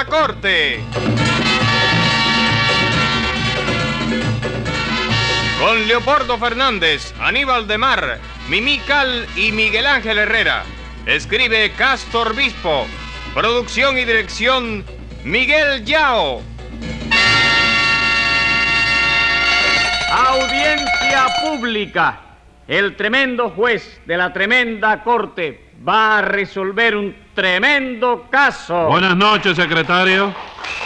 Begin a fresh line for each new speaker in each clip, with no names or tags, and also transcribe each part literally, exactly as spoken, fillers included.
Tremenda Corte. Con Leopoldo Fernández, Aníbal de Mar, Mimí Cal y Miguel Ángel Herrera. Escribe Castor Bispo. Producción y dirección Miguel Yao.
Audiencia pública. El tremendo juez de la tremenda corte va a resolver un tremendo caso.
Buenas noches, secretario.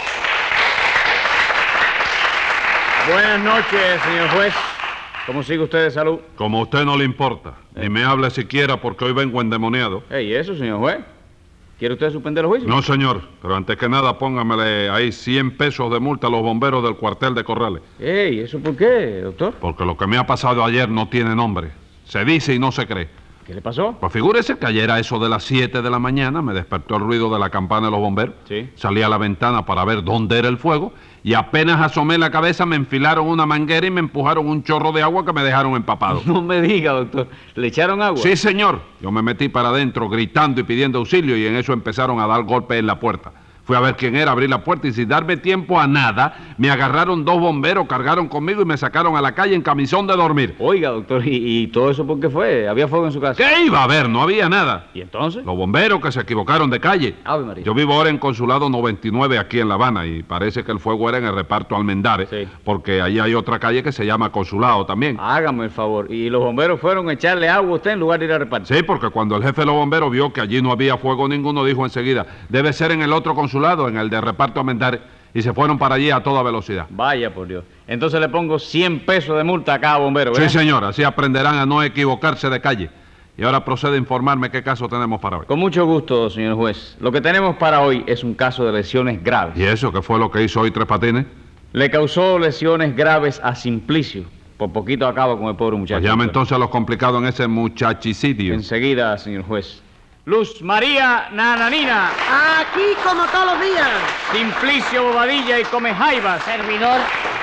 Buenas noches, señor juez. ¿Cómo sigue usted de salud?
Como a usted no le importa, eh. ni me hable siquiera porque hoy vengo endemoniado.
¿Y eso, señor juez? ¿Quiere usted suspender el juicio?
No, señor, pero antes que nada póngamele ahí cien pesos de multa a los bomberos del cuartel de Corrales.
Ey, ¿eso por qué, doctor?
Porque lo que me ha pasado ayer no tiene nombre. Se dice y no se cree.
¿Qué le pasó?
Pues figúrese que ayer a eso de las siete de la mañana me despertó el ruido de la campana de los bomberos.
Sí.
Salí a la ventana para ver dónde era el fuego y apenas asomé la cabeza me enfilaron una manguera y me empujaron un chorro de agua que me dejaron empapado.
No me diga, doctor. ¿Le echaron agua?
Sí, señor. Yo me metí para adentro gritando y pidiendo auxilio y en eso empezaron a dar golpes en la puerta. Fui a ver quién era, abrí la puerta y sin darme tiempo a nada, me agarraron dos bomberos, cargaron conmigo y me sacaron a la calle en camisón de dormir.
Oiga, doctor, ¿y, y todo eso por qué fue? ¿Había fuego en su casa?
¿Qué iba a haber? No había nada.
¿Y entonces?
Los bomberos que se equivocaron de calle.
Ave María.
Yo vivo ahora en Consulado noventa y nueve aquí en La Habana y parece que el fuego era en el reparto Almendares,
sí.
Porque allí hay otra calle que se llama Consulado también.
Hágame el favor. ¿Y los bomberos fueron a echarle agua a usted en lugar de ir al reparto?
Sí, porque cuando el jefe de los bomberos vio que allí no había fuego ninguno, dijo enseguida, debe ser en el otro consulado, en el de reparto Almendares, y se fueron para allí a toda velocidad.
Vaya por Dios. Entonces le pongo cien pesos de multa a cada bombero, ¿verdad?
Sí, señor, así aprenderán a no equivocarse de calle. Y ahora procede a informarme qué caso tenemos para hoy.
Con mucho gusto, señor juez. Lo que tenemos para hoy es un caso de lesiones graves.
¿Y eso qué fue lo que hizo hoy Tres Patines?
Le causó lesiones graves a Simplicio. Por poquito acaba con el pobre muchacho.
Pues llame entonces a los complicados en ese muchachicidio.
Enseguida, señor juez. Luz María Nananina.
Aquí como todos los días.
Simplicio Bobadilla y Comejaivas.
Servidor.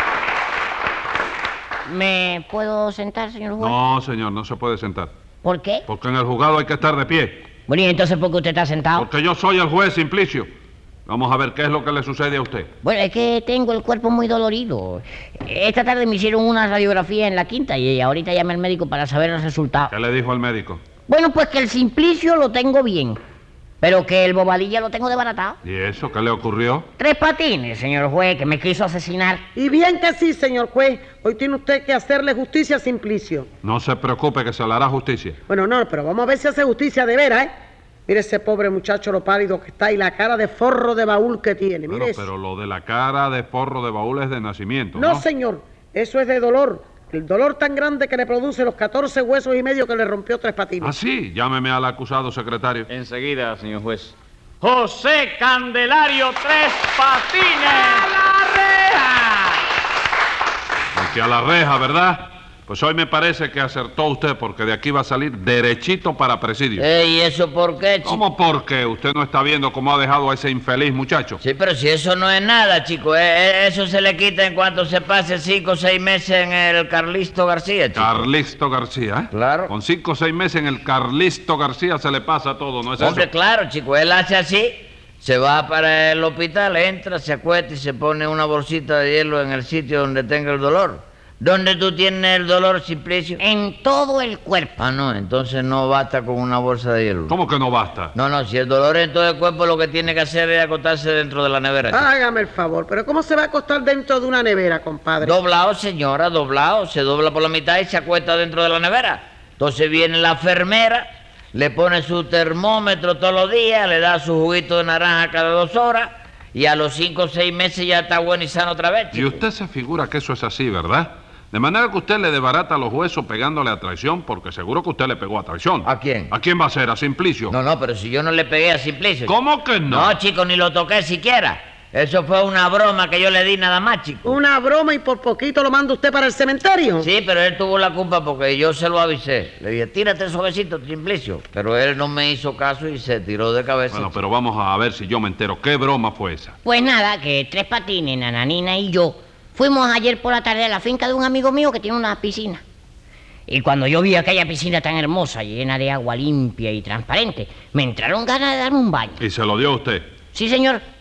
¿Me puedo sentar, señor juez?
No, señor, no se puede sentar.
¿Por qué?
Porque en el juzgado hay que estar de pie.
Bueno, ¿y entonces por qué usted está sentado?
Porque yo soy el juez Simplicio. Vamos a ver qué es lo que le sucede a usted.
Bueno, es que tengo el cuerpo muy dolorido. Esta tarde me hicieron una radiografía en la quinta y ahorita llamé al médico para saber el resultado.
¿Qué le dijo el médico?
Bueno, pues que el Simplicio lo tengo bien, pero que el Bobadilla lo tengo desbaratado.
¿Y eso qué le ocurrió?
Tres Patines, señor juez, que me quiso asesinar.
Y bien que sí, señor juez. Hoy tiene usted que hacerle justicia a Simplicio.
No se preocupe que se le hará justicia.
Bueno, no, pero vamos a ver si hace justicia de veras, ¿eh? Mire ese pobre muchacho lo pálido que está y la cara de forro de baúl que tiene. Mire
Pero,
eso.
pero lo de la cara de forro de baúl es de nacimiento, ¿no?
No, señor. Eso es de dolor. El dolor tan grande que le produce los catorce huesos y medio que le rompió Tres Patines.
Ah, sí. Llámeme al acusado, secretario.
Enseguida, señor juez. José Candelario Tres Patines. ¡A la reja!
Aunque a la reja, ¿verdad? Pues hoy me parece que acertó usted porque de aquí va a salir derechito para presidio.
¿Y eso por qué, chico?
¿Cómo por qué? ¿Usted no está viendo cómo ha dejado a ese infeliz muchacho?
Sí, pero si eso no es nada, chico. Eh, eso se le quita en cuanto se pase cinco o seis meses en el Carlisto García, chico.
Carlisto García, ¿eh?
Claro.
Con cinco o seis meses en el Carlisto García se le pasa todo, ¿no es
Hombre,
eso?
claro, chico. Él hace así, se va para el hospital, entra, se acuesta y se pone una bolsita de hielo en el sitio donde tenga el dolor. ¿Dónde tú tienes el dolor, Simplicio?
En todo el cuerpo.
Ah, no, entonces no basta con una bolsa de hielo.
¿Cómo que no basta?
No, no, si el dolor en todo el cuerpo lo que tiene que hacer es acostarse dentro de la nevera, chico.
Hágame el favor, pero ¿cómo se va a acostar dentro de una nevera, compadre?
Doblado, señora, doblado. Se dobla por la mitad y se acuesta dentro de la nevera. Entonces viene la enfermera, le pone su termómetro todos los días, le da su juguito de naranja cada dos horas y a los cinco o seis meses ya está bueno y sano otra vez, chico.
Y usted se figura que eso es así, ¿verdad? De manera que usted le desbarata los huesos pegándole a traición, porque seguro que usted le pegó a traición.
¿A quién?
¿A quién va a ser? ¿A Simplicio?
No, no, pero si yo no le pegué a Simplicio.
¿Cómo que no?
No, chico, ni lo toqué siquiera. Eso fue una broma que yo le di nada más, chico.
Una broma y por poquito lo manda usted para el cementerio.
Sí, pero él tuvo la culpa porque yo se lo avisé. Le dije, tírate suavecito, Simplicio. Pero él no me hizo caso y se tiró de cabeza.
Bueno, pero vamos a ver si yo me entero. ¿Qué broma fue esa?
Pues nada, que Tres Patines, Nananina y yo fuimos ayer por la tarde a la finca de un amigo mío que tiene una piscina. Y cuando yo vi aquella piscina tan hermosa, llena de agua limpia y transparente, me entraron ganas de darme un baño.
¿Y se lo dio a usted?
Sí, señor.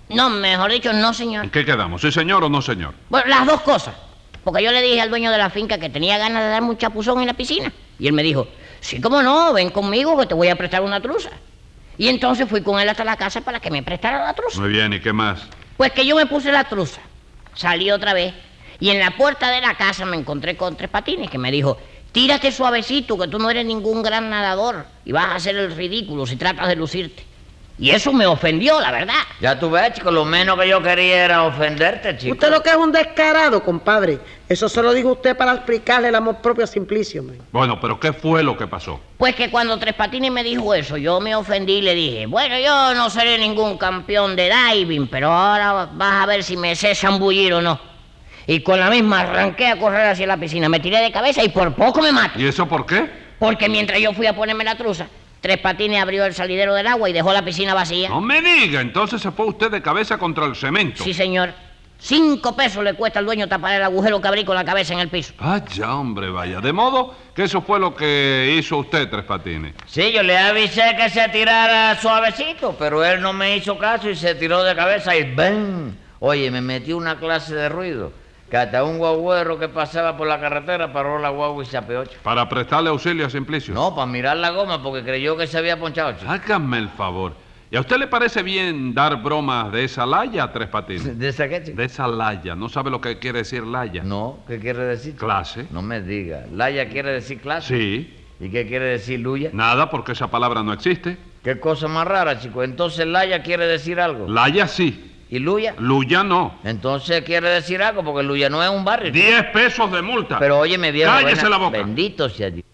No, mejor dicho, no, señor.
¿En qué quedamos? ¿Sí, señor o no, señor?
Bueno, las dos cosas. Porque yo le dije al dueño de la finca que tenía ganas de darme un chapuzón en la piscina. Y él me dijo, sí, cómo no, ven conmigo que te voy a prestar una truza. Y entonces fui con él hasta la casa para que me prestara la truza.
Muy bien, ¿y qué más?
Pues que yo me puse la truza, salí otra vez, y en la puerta de la casa me encontré con Tres Patines, que me dijo, tírate suavecito, que tú no eres ningún gran nadador, y vas a hacer el ridículo si tratas de lucirte. Y eso me ofendió, la verdad.
Ya tú ves, chico, lo menos que yo quería era ofenderte, chico.
Usted lo que es un descarado, compadre. Eso se lo dijo usted para explicarle el amor propio a Simplicio, man.
Bueno, pero ¿qué fue lo que pasó?
Pues que cuando Tres Patines me dijo eso, yo me ofendí y le dije, bueno, yo no seré ningún campeón de diving, pero ahora vas a ver si me sé zambullir o no. Y con la misma arranqué a correr hacia la piscina, me tiré de cabeza y por poco me mato.
¿Y eso por qué?
Porque mientras yo fui a ponerme la truza, Tres Patines abrió el salidero del agua y dejó la piscina vacía.
No me diga, entonces se fue usted de cabeza contra el cemento.
Sí, señor. Cinco pesos le cuesta al dueño tapar el agujero que abrí con la cabeza en el piso.
Vaya, hombre, vaya. De modo que eso fue lo que hizo usted, Tres Patines.
Sí, yo le avisé que se tirara suavecito, pero él no me hizo caso y se tiró de cabeza y ¡ven! Oye, me metió una clase de ruido, que hasta un guagüero que pasaba por la carretera paró la guagua y se apeó.
¿Para prestarle auxilio a Simplicio?
No, para mirar la goma, porque creyó que se había ponchado, chico.
Hágame el favor. ¿Y a usted le parece bien dar bromas de esa laya, Tres Patines?
¿De esa qué, chico?
De esa laya. ¿No sabe lo que quiere decir laya?
No, ¿qué quiere decir, chico?
Clase.
No me diga. ¿Laya quiere decir clase?
Sí.
¿Y qué quiere decir luya?
Nada, porque esa palabra no existe.
Qué cosa más rara, chico. Entonces laya quiere decir algo.
Laya sí.
¿Y luya?
Luya no.
Entonces quiere decir algo, porque luya no es un barrio.
Diez pesos de multa.
Pero óyeme, viejo.
Cállese
buena-
la boca.
Bendito sea Dios.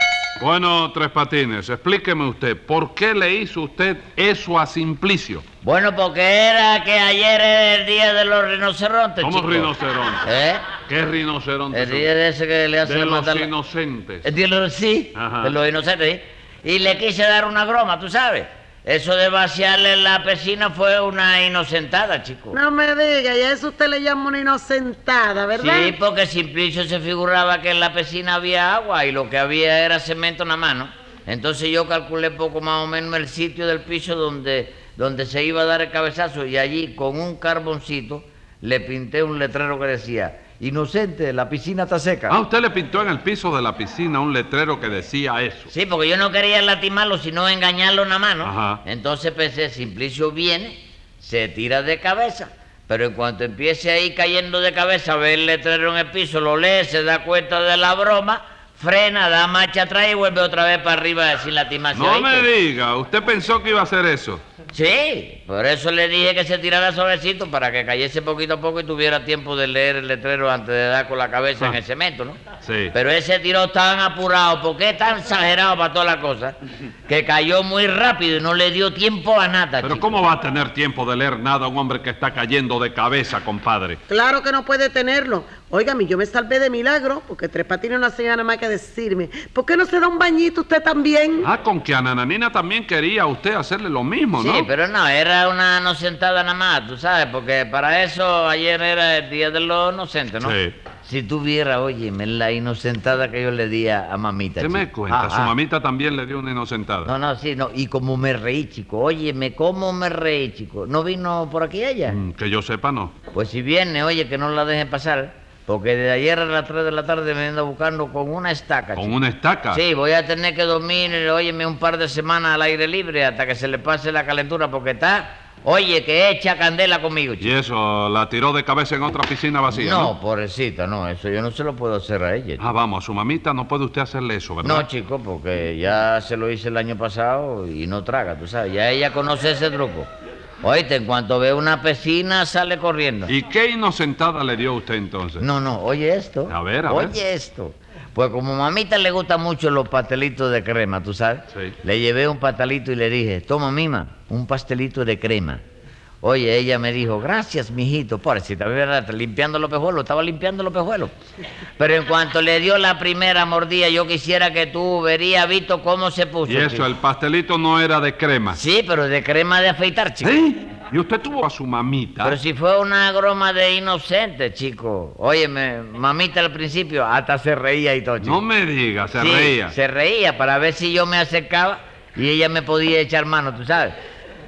Bueno, Tres Patines, explíqueme usted, ¿por qué le hizo usted eso a Simplicio?
Bueno, porque era que ayer era el día de los rinocerontes,
¿Cómo
chico.
rinoceronte?
¿Eh?
¿Qué rinoceronte?
El día de ese que le hace
De los
matar la-
inocentes.
El día de los, sí,
Ajá.
de los inocentes, ¿sí? Y le quise dar una broma, tú sabes. Eso de vaciarle la piscina fue una inocentada, chico.
No me diga, y a eso usted le llama una inocentada, ¿verdad?
Sí, porque Simplicio se figuraba que en la piscina había agua y lo que había era cemento en la mano. Entonces yo calculé poco más o menos el sitio del piso donde, donde se iba a dar el cabezazo y allí con un carboncito le pinté un letrero que decía, inocente, la piscina está seca.
Ah, usted le pintó en el piso de la piscina un letrero que decía eso.
Sí, porque yo no quería lastimarlo, sino engañarlo en la mano.
Ajá.
Entonces pensé, Simplicio viene, se tira de cabeza, pero en cuanto empiece ahí cayendo de cabeza, ve el letrero en el piso, lo lee, se da cuenta de la broma, frena, da marcha atrás y vuelve otra vez para arriba sin lastimarse.
No me
¿oíste?
diga, ¿usted pensó que iba a hacer eso?
Sí, por eso le dije que se tirara suavecito para que cayese poquito a poco y tuviera tiempo de leer el letrero antes de dar con la cabeza en el cemento, ¿no?
Sí.
Pero ese tiró tan apurado, porque es tan exagerado para todas las cosas, que cayó muy rápido y no le dio tiempo a nada,
Pero
chico.
¿cómo va a tener tiempo de leer nada un hombre que está cayendo de cabeza, compadre?
Claro que no puede tenerlo. Óigame, yo me salvé de milagro, porque Tres Patines no hacía nada más que decirme, ¿por qué no se da un bañito usted también?
Ah, con que a Nananina también quería usted hacerle lo mismo, ¿no?
Sí, pero no, era una no sentada nada más, tú sabes, porque para eso ayer era el día de los inocentes, ¿no?
Sí.
Si tú vieras, óyeme, la inocentada que yo le di a, a mamita.
¿Qué
chico.
me cuenta?
Ah,
Su
ah.
mamita también le dio una inocentada.
No, no, sí, no, y como me reí, chico, óyeme, cómo me reí, chico. ¿No vino por aquí ella?
Mm, que yo sepa, no.
Pues si viene, oye, que no la dejen pasar, porque de ayer a las tres de la tarde me anda buscando con una estaca,
¿Con
chico.
una estaca?
Sí, voy a tener que dormir, óyeme, un par de semanas al aire libre hasta que se le pase la calentura, porque está, oye, que echa candela conmigo,
¿Y
chico.
eso, la tiró de cabeza en otra piscina vacía, no?
No, pobrecita, no, eso yo no se lo puedo hacer a ella. chico.
Ah, vamos, a su mamita no puede usted hacerle eso, ¿verdad?
No, chico, porque ya se lo hice el año pasado y no traga, tú sabes. Ya ella conoce ese truco. Oíste, en cuanto ve una piscina, sale corriendo.
¿Y qué inocentada le dio usted entonces?
No, no, oye esto.
A ver, a ver.
Oye esto. Pues como a mamita le gustan mucho los pastelitos de crema, ¿tú sabes?
Sí.
Le llevé un pastelito y le dije, toma, mima, un pastelito de crema. Oye, ella me dijo, gracias, mijito. Pobrecita, ¿verdad? Limpiando los pejuelos, estaba limpiando los pejuelos. Pero en cuanto le dio la primera mordida, yo quisiera que tú hubieras visto cómo se puso.
Y eso,
chico.
el pastelito no era de crema.
Sí, pero de crema de afeitar, chico.
¿Sí? ¿Y usted tuvo a su mamita?
Pero si fue una broma de inocente, chico. Óyeme, mamita al principio hasta se reía y todo, chico.
No me diga, se
Sí,
reía.
Se reía para ver si yo me acercaba y ella me podía echar mano, tú sabes.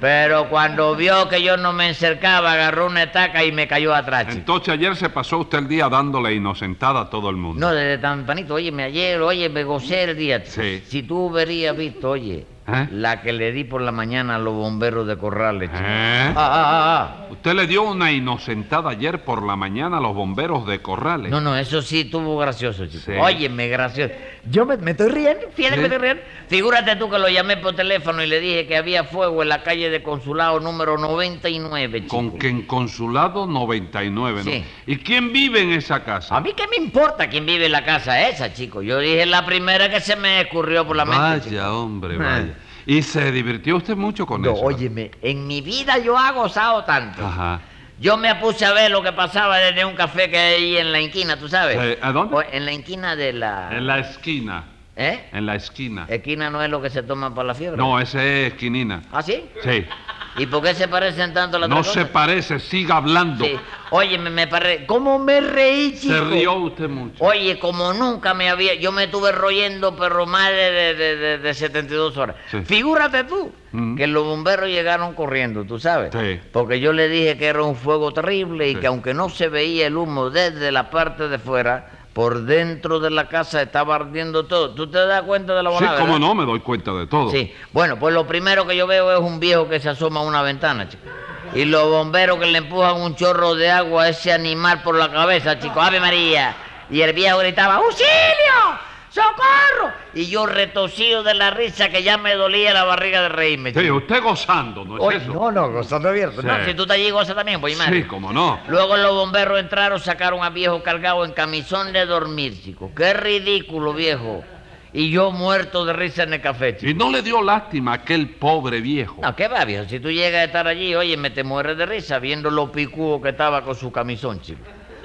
Pero cuando vio que yo no me encercaba, agarró una estaca y me cayó atrás, chico.
Entonces ayer se pasó usted el día dándole inocentada a todo el mundo.
No, desde tempranito, oye, me ayer, oye, me gocé el día.
Sí.
Si tú hubieras visto, oye,
¿Eh?
la que le di por la mañana a los bomberos de Corrales, chico.
¿Eh?
Ah, ah, ah,
Usted le dio una inocentada ayer por la mañana a los bomberos de
ah.
Corrales.
No, no, eso sí estuvo gracioso, chico.
Sí.
Óyeme, gracioso. Yo me, me estoy riendo, fíjate que
Sí.
me estoy riendo. Figúrate tú que lo llamé por teléfono y le dije que había fuego en la calle de Consulado número noventa y nueve, chico.
Con que en Consulado noventa y nueve, ¿no?
Sí.
¿Y quién vive en esa casa?
A mí qué me importa quién vive en la casa esa, chico. Yo dije la primera que se me escurrió por la mente, chico.
Vaya, hombre,
Eh.
vaya. ¿Y se divirtió usted mucho con
No,
eso?
óyeme, en mi vida yo he gozado tanto.
Ajá.
Yo me puse a ver lo que pasaba desde un café que hay ahí en la esquina, ¿tú sabes?
Eh, ¿a dónde?
O en la esquina de la...
En la esquina.
¿Eh?
En la esquina.
Esquina no es lo que se toma para la fiebre.
No, ese es esquinina.
¿Ah, sí?
Sí.
¿Y por qué se parecen tanto las
No
tres
se
cosas?
parece, siga hablando.
Sí. Oye, me, me paré. ¿Cómo me reí, chico?
Se rió usted mucho.
Oye, como nunca me había... Yo me estuve royendo, pero más de, de, de, de- de setenta y dos horas.
Sí.
Figúrate tú,
Mm.
que los bomberos llegaron corriendo, ¿tú sabes?
Sí.
Porque yo le dije que era un fuego terrible y
Sí.
que aunque no se veía el humo desde la parte de fuera, por dentro de la casa estaba ardiendo todo. ¿Tú te das cuenta de la
Sí,
volada,
cómo
verdad?
no, me doy cuenta de todo.
Sí. Bueno, pues lo primero que yo veo es un viejo que se asoma a una ventana, chico. Y los bomberos que le empujan un chorro de agua a ese animal por la cabeza, chico. ¡Ave María! Y el viejo gritaba, ¡auxilio! ¡Socorro! Y yo retosido de la risa que ya me dolía la barriga de reírme,
Sí,
chico.
usted gozando, ¿no es
Oye,
eso?
no, no, gozando abierto.
Sí.
No, si tú te allí gozas también, pues madre.
Sí, cómo no.
Luego los bomberos entraron, sacaron a viejo cargado en camisón de dormir, chico. ¡Qué ridículo, viejo! Y yo muerto de risa en el café, chico.
¿Y no le dio lástima a aquel pobre viejo?
No, ¿qué va, viejo? Si tú llegas a estar allí, oye, me te mueres de risa viendo lo picudo que estaba con su camisón, chico.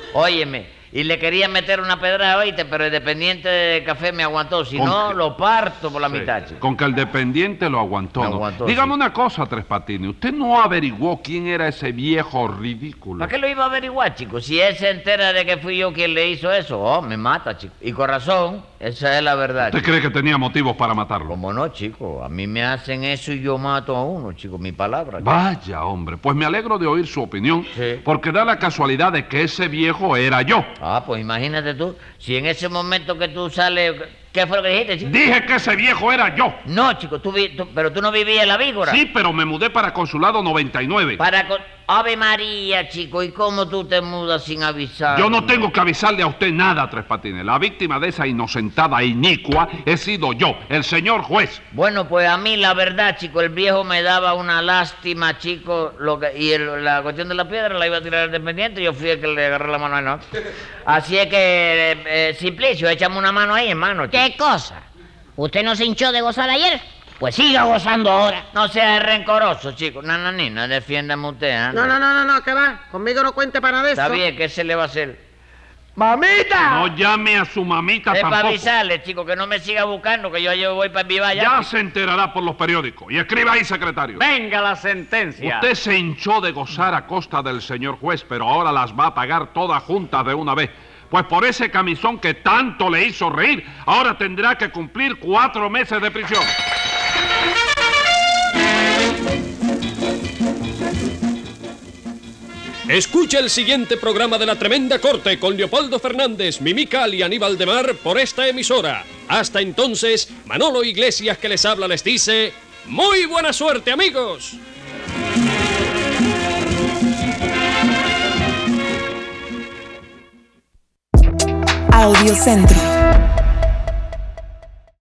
Óyeme, y le quería meter una pedrada, oíste, pero el dependiente de café me aguantó. Si
¿Con
no,
qué?
lo parto por la
Sí,
mitad, chico.
Con que el dependiente lo aguantó,
Me
¿no?
aguantó,
Dígame
sí.
una cosa, Tres Patines. ¿Usted no averiguó quién era ese viejo ridículo?
¿Para qué lo iba a averiguar, chico? Si él se entera de que fui yo quien le hizo eso, oh, me mata, chico. Y con razón, esa es la verdad,
¿Usted
chico.
cree que tenía motivos para matarlo?
¿Cómo no, chico? A mí me hacen eso y yo mato a uno, chico. Mi palabra, chico.
Vaya, hombre. Pues me alegro de oír su opinión,
Sí.
porque da la casualidad de que ese viejo era yo.
Ah, pues imagínate tú, si en ese momento que tú sales... ¿Qué fue lo que dijiste, chico?
Dije que ese viejo era yo.
No, chico, tú, vi- tú- pero tú no vivías en la Vígora.
Sí, pero me mudé para Consulado noventa y nueve.
Para... con- Ave María, chico, ¿y cómo tú te mudas sin avisar?
Yo no tengo que avisarle a usted nada, Tres Patines. La víctima de esa inocentada inicua he sido yo, el señor juez.
Bueno, pues a mí la verdad, chico, el viejo me daba una lástima, chico, lo que, y el- la cuestión de la piedra la iba a tirar al dependiente, yo fui el que le agarré la mano a él, ¿no? Así es que, eh, eh, Simplicio, échame una mano ahí, hermano. chico.
¿Qué cosa? ¿Usted no se hinchó de gozar ayer? Pues siga gozando ahora.
No seas rencoroso, chico. Nananina, defiéndame usted, ¿eh?
No, no, no, no, no, que va. Conmigo no cuente para de eso.
Está bien, ¿qué se le va a hacer? ¡Mamita!
No llame a su mamita
Es para
tampoco.
avisarle, chico, que no me siga buscando, que yo, yo voy para Viva
Ya
ya.
se enterará por los periódicos. Y escriba ahí, secretario.
Venga la sentencia.
Usted se hinchó de gozar a costa del señor juez, pero ahora las va a pagar todas juntas de una vez. Pues por ese camisón que tanto le hizo reír, ahora tendrá que cumplir cuatro meses de prisión.
Escucha el siguiente programa de La Tremenda Corte con Leopoldo Fernández, Mimical y Aníbal de Mar por esta emisora. Hasta entonces, Manolo Iglesias que les habla les dice... ¡Muy buena suerte, amigos!
Audiocentro.